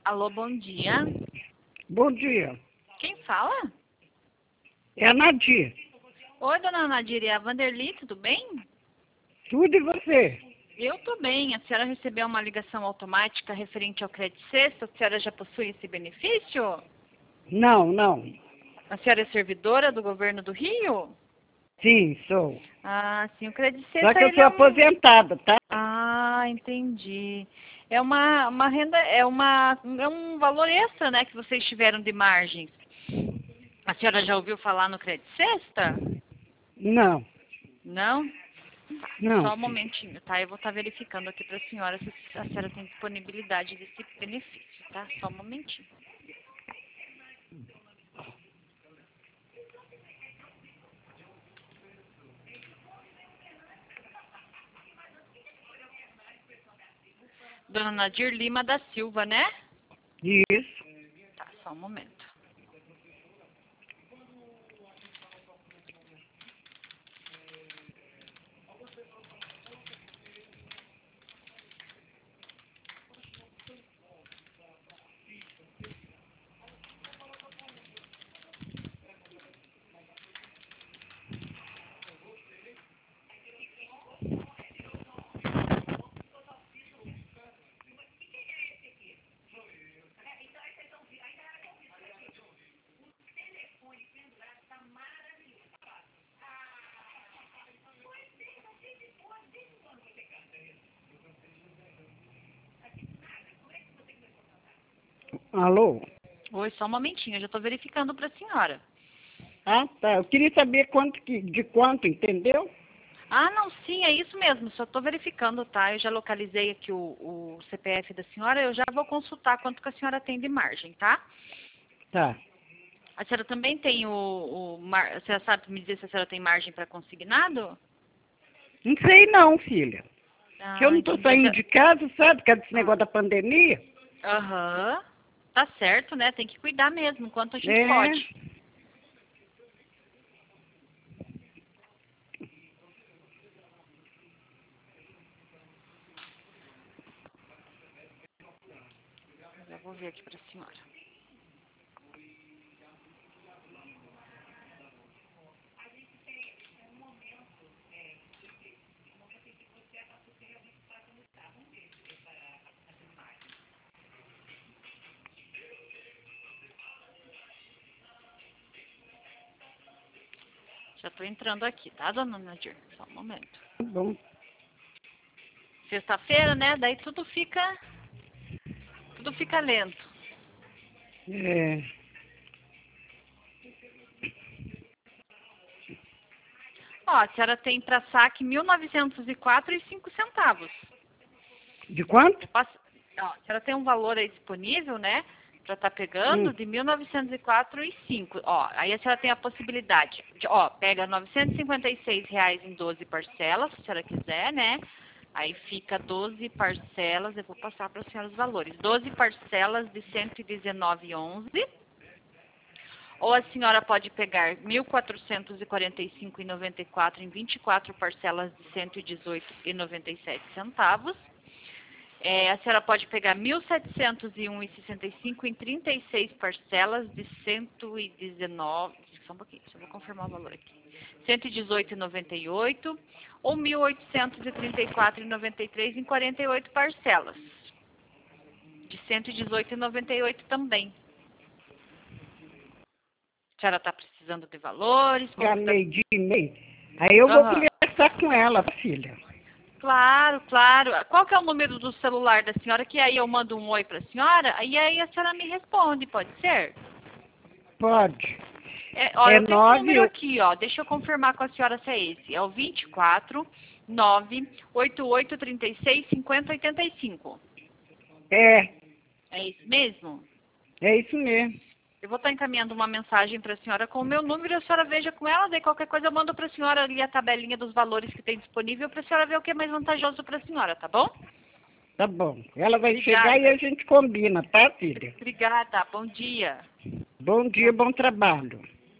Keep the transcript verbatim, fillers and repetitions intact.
Alô, bom dia. Bom dia. Quem fala? É a Nadir. Oi, dona Nadir, é a Vanderly, tudo bem? Tudo e você? Eu tô bem. A senhora recebeu uma ligação automática referente ao Crédito Sexta? A senhora já possui esse benefício? Não, não. A senhora é servidora do governo do Rio? Sim, sou. Ah, sim, o Crédito Só Sexta, que eu ele sou é um... aposentada, tá? Ah, entendi. É uma, uma renda, é, uma, é um valor extra, né, que vocês tiveram de margens. A senhora já ouviu falar no Crédito Sexta? Não, Não? não, Só um filha. momentinho, tá? Eu vou estar verificando aqui para a senhora se a senhora tem disponibilidade desse benefício, tá? Só um momentinho. Dona Nadir Lima da Silva, né? Isso. Tá, só um momento. Alô? Oi, só um momentinho, eu já estou verificando para a senhora. Ah, tá. Eu queria saber quanto que, de quanto, entendeu? Ah, não, sim, é isso mesmo, só estou verificando, tá? Eu já localizei aqui o, o C P F da senhora, eu já vou consultar quanto que a senhora tem de margem, tá? Tá. A senhora também tem o... o mar... A senhora sabe me dizer se a senhora tem margem para consignado? Não sei não, filha. Que eu Ah, não tô entendi. A saindo senhora- de casa, sabe? Por causa desse Ah. negócio da pandemia. Aham. Tá certo, né? Tem que cuidar mesmo, enquanto a gente É. pode. Já vou ver aqui pra senhora. Já tô entrando aqui, tá, dona Nadir? Só um momento. Tá bom. Sexta-feira, né? Daí tudo fica... Tudo fica lento. É. Ó, a senhora tem pra saque mil novecentos e quatro e cinco centavos. De quanto? Eu passo... Ó, a senhora tem um valor aí disponível, né? Pra estar Hum. pegando de mil novecentos e quatro e cinco. Ó, aí a senhora tem a possibilidade de, ó, pega novecentos e cinquenta e seis reais em doze parcelas, se a senhora quiser, né? Aí fica doze parcelas, eu vou passar para a senhora os valores. doze parcelas de cento e dezenove reais e onze centavos. Ou a senhora pode pegar mil quatrocentos e quarenta e cinco reais e noventa e quatro centavos em vinte e quatro parcelas de cento e dezoito reais e noventa e sete centavos. É, a senhora pode pegar mil setecentos e um reais e sessenta e cinco centavos em trinta e seis parcelas de cento e dezenove... Só um pouquinho, só vou confirmar o valor aqui. cento e dezoito reais e noventa e oito centavos ou mil oitocentos e trinta e quatro reais e noventa e três centavos em quarenta e oito parcelas. De cento e dezoito reais e noventa e oito centavos também. A senhora está precisando de valores? Como que tá... Ganhei de e-mail. Aí eu vou Aham. conversar com ela, filha. Claro, claro. Qual que é o número do celular da senhora? Que aí eu mando um oi para a senhora e aí a senhora me responde, pode ser? Pode. É, ó, É eu tenho um nove... número aqui, ó. Deixa eu confirmar com a senhora se é esse. É o vinte e quatro, nove, oito oito, trinta e seis, cinquenta, oitenta e cinco. É. É isso mesmo? É isso mesmo. Eu vou estar encaminhando uma mensagem para a senhora com o meu número e a senhora veja com ela. Daí qualquer coisa eu mando para a senhora ali a tabelinha dos valores que tem disponível para a senhora ver o que é mais vantajoso para a senhora, tá bom? Tá bom. Ela vai chegar e Obrigada. a gente combina, tá, filha? Obrigada. Bom dia. Bom dia, bom trabalho.